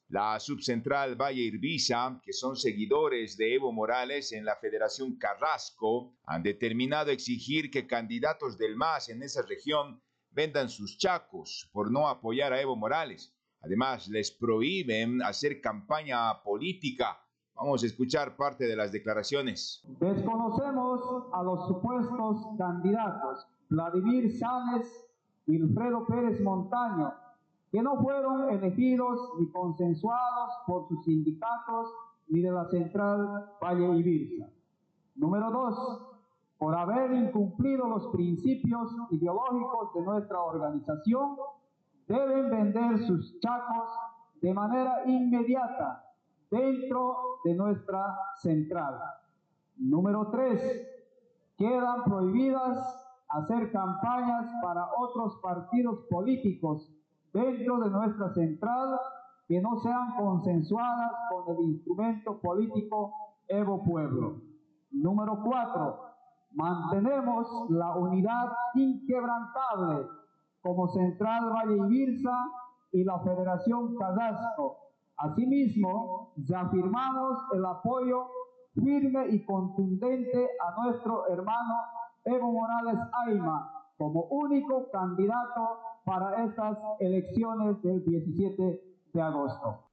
La subcentral Valle Irbiza, que son seguidores de Evo Morales en la Federación Carrasco, han determinado exigir que candidatos del MAS en esa región vendan sus chacos por no apoyar a Evo Morales. Además, les prohíben hacer campaña política. Vamos a escuchar parte de las declaraciones. Desconocemos a los supuestos candidatos Vladimir Sáenz y Wilfredo Pérez Montaño, que no fueron elegidos ni consensuados por sus sindicatos ni de la central Valle Irbiza. Número 2. Por haber incumplido los principios ideológicos de nuestra organización, deben vender sus chacos de manera inmediata dentro de nuestra central. Número 3. Quedan prohibidas hacer campañas para otros partidos políticos dentro de nuestra central que no sean consensuadas con el instrumento político Evo Pueblo. Número 4. Mantenemos la unidad inquebrantable como Central Valle Irbiza y la Federación Carrasco. Asimismo, reafirmamos el apoyo firme y contundente a nuestro hermano Evo Morales Ayma como único candidato para estas elecciones del 17 de agosto.